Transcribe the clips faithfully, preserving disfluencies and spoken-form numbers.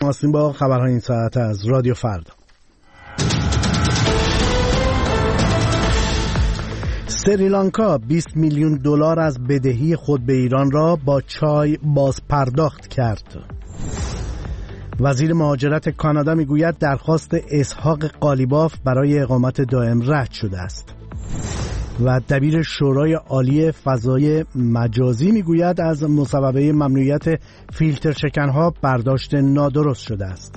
هستیم با خبرهای این ساعت از رادیو فردا. سریلانکا بیست میلیون دلار از بدهی خود به ایران را با چای باز پرداخت کرد. وزیر مهاجرت کانادا میگوید درخواست اسحاق قالیباف برای اقامت دائم رد شده است. و دبیر شورای عالی فضای مجازی میگوید از مصوبه ممنوعیت فیلتر شکنها برداشت نادرست شده است.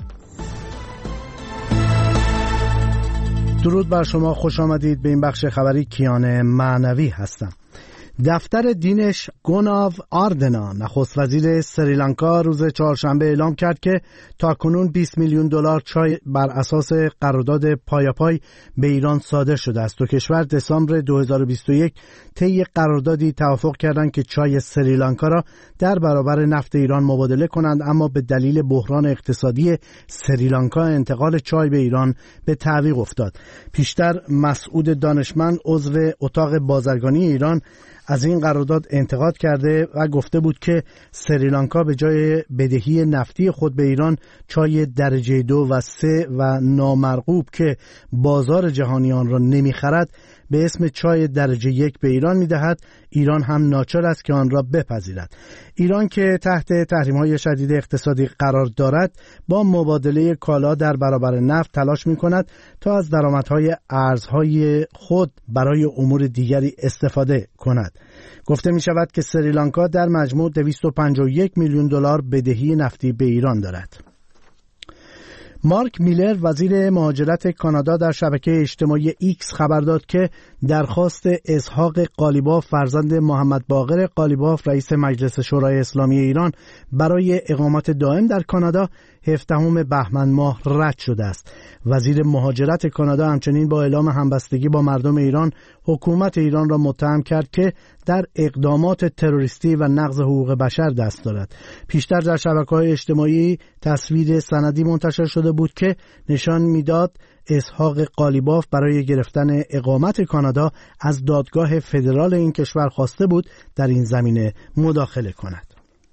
درود بر شما، خوش آمدید به این بخش خبری. کیان معنوی هستم. دفتر دینش گوناو آردنا نخست وزیر سریلانکا روز چهارشنبه اعلام کرد که تاکنون بیست میلیون دلار چای بر اساس قرارداد پایاپای به ایران صادر شده است. دو کشور دسامبر دو هزار و بیست و یک طی قراردادی توافق کردند که چای سریلانکا را در برابر نفت ایران مبادله کنند، اما به دلیل بحران اقتصادی سریلانکا انتقال چای به ایران به تعویق افتاد. پیشتر مسعود دانشمند عضو اتاق بازرگانی ایران از این قرارداد انتقاد کرده و گفته بود که سریلانکا به جای بدهی نفتی خود به ایران چای درجه دو و سه و نامرغوب که بازار جهانی آن را نمیخرد به اسم چای درجه یک به ایران میدهد. ایران هم ناچار است که آن را بپذیرد. ایران که تحت تحریم‌های شدید اقتصادی قرار دارد با مبادله کالا در برابر نفت تلاش می‌کند تا از درآمدهای ارزهای خود برای امور دیگری استفاده کند. گفته می‌شود که سریلانکا در مجموع دویست و پنجاه و یک میلیون دلار بدهی نفتی به ایران دارد. مارک میلر وزیر مهاجرت کانادا در شبکه اجتماعی ایکس خبر داد که درخواست اسحاق قالیباف فرزند محمد باقر قالیباف رئیس مجلس شورای اسلامی ایران برای اقامت دائم در کانادا هفدهم بهمن ماه رد شده است. وزیر مهاجرت کانادا همچنین با اعلام همبستگی با مردم ایران حکومت ایران را متهم کرد که در اقدامات تروریستی و نقض حقوق بشر دست دارد. پیشتر در شبکه‌های اجتماعی تصویر سندی منتشر شده بود که نشان میداد اسحاق قالیباف برای گرفتن اقامت کانادا از دادگاه فدرال این کشور خواسته بود در این زمینه مداخله کند.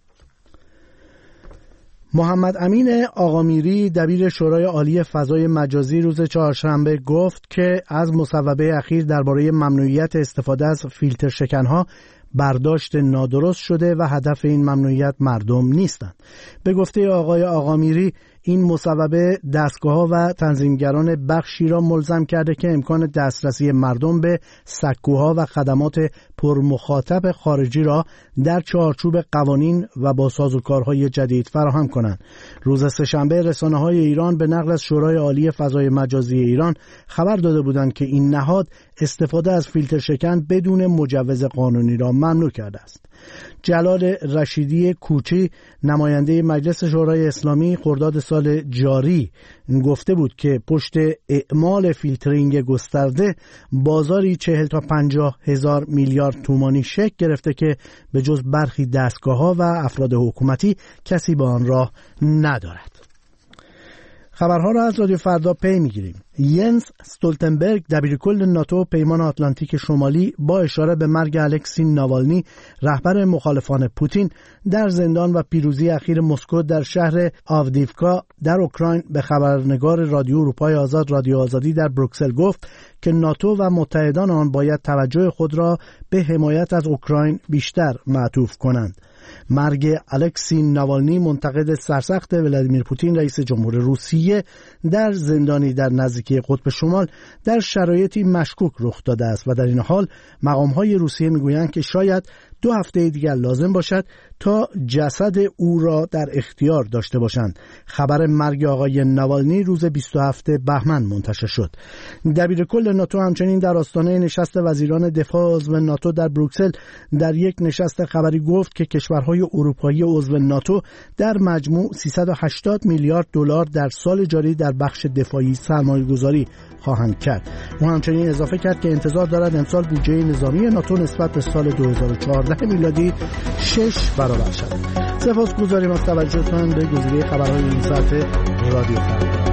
محمد امین آقامیری دبیر شورای عالی فضای مجازی روز چهارشنبه گفت که از مصوبه اخیر درباره ممنوعیت استفاده از فیلتر شکنها برداشت نادرست شده و هدف این ممنوعیت مردم نیستند. به گفته آقای آقامیری این مصوبه دستگاه‌ها و تنظیمگران بخشی را ملزم کرده که امکان دسترسی مردم به سکوها و خدمات پرمخاطب خارجی را در چارچوب قوانین و با سازوکارهای جدید فراهم کنند. روز سه‌شنبه رسانه‌های ایران به نقل از شورای عالی فضای مجازی ایران خبر داده بودند که این نهاد استفاده از فیلتر شکن بدون مجوز قانونی را ممنوع کرده است. جلال رشیدی کوچی نماینده مجلس شورای اسلامی خرداد سال جاری گفته بود که پشت اعمال فیلترینگ گسترده بازاری چهل تا پنجاه هزار میلیارد تومانی شکل گرفته که به جز برخی دستگاه‌ها و افراد حکومتی کسی به آن راه ندارد. خبرها را از رادیو فردا پی میگیریم. ینس استولتنبرگ دبیرکل ناتو پیمان آتلانتیک شمالی با اشاره به مرگ الکسی ناوالنی رهبر مخالفان پوتین در زندان و پیروزی اخیر مسکو در شهر آودیفکا در اوکراین به خبرنگار رادیو اروپای آزاد رادیو آزادی در بروکسل گفت که ناتو و متحدان آن باید توجه خود را به حمایت از اوکراین بیشتر معطوف کنند. مرگ الکسی ناوالنی منتقد سرسخت ولادیمیر پوتین رئیس جمهور روسیه در زندانی در نزدیکی قطب شمال در شرایطی مشکوک رخ داده است و در این حال مقام‌های روسیه میگویند که شاید دو هفته دیگر لازم باشد تا جسد او را در اختیار داشته باشند. خبر مرگ آقای ناوالنی روز بیست و هفتم بهمن منتشر شد. دبیرکل ناتو همچنین در آستانه نشست وزیران دفاع عضو ناتو در بروکسل در یک نشست خبری گفت که کشورهای اروپایی عضو ناتو در مجموع سیصد و هشتاد میلیارد دلار در سال جاری در بخش دفاعی سرمایه‌گذاری خواهند کرد. او همچنین اضافه کرد که انتظار دارد امسال بودجه نظامی ناتو نسبت به سال دو هزار و چهارده میلادی شش برابر شود. سپاسگزاریم از توجهتان به گزیده خبرهای این ساعت رادیو فردا.